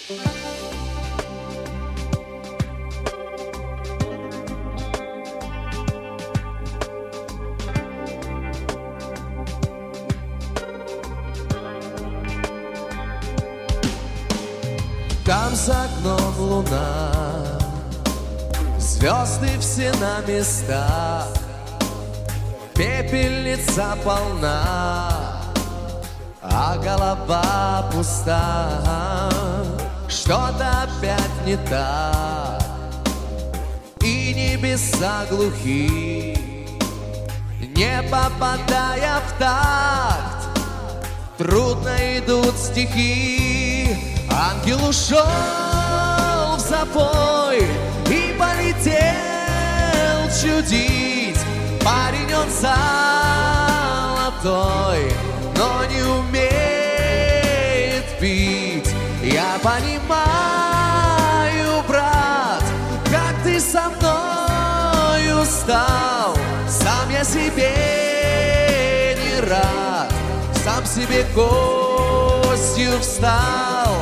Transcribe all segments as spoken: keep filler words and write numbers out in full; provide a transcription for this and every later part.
Там за окном луна, звезды все на местах, пепельница полна, а голова пуста. Что-то опять не так, и небеса глухи, не попадая в такт, трудно идут стихи. Ангел ушел в запой и полетел чудить. Парень он золотой, но не умеет пить. Я понимаю, брат, как ты со мною стал. Сам я себе не рад, сам себе костью встал.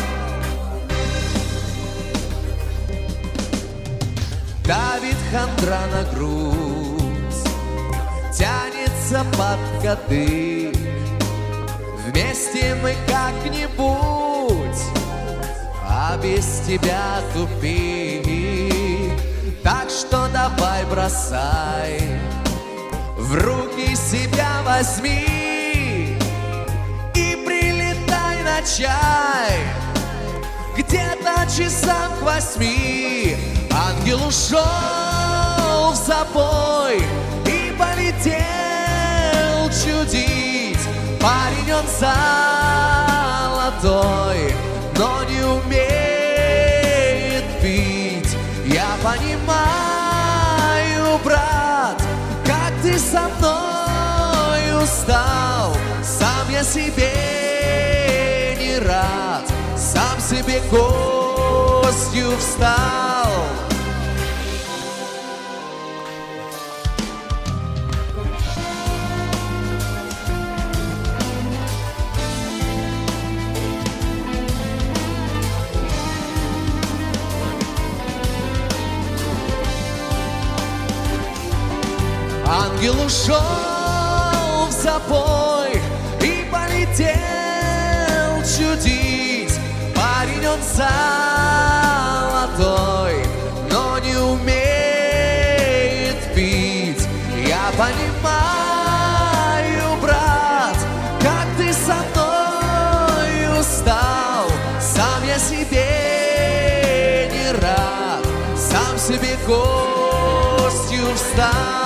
Давит хандра на грудь, тянется под годы. Вместе мы как-нибудь, а без тебя тупи. Так что давай бросай, в руки себя возьми и прилетай на чай где-то часам к восьми. Ангел ушел в запой и полетел чудить. Парень он золотой, но не умеет пить. Я понимаю, брат, как ты со мною стал. Сам я себе не рад, сам себе костью встал. Ангел ушел в запой и полетел чудить. Парень он золотой, но не умеет пить. Я понимаю, брат, как ты со мною стал. Сам я себе не рад, сам себе костью встал.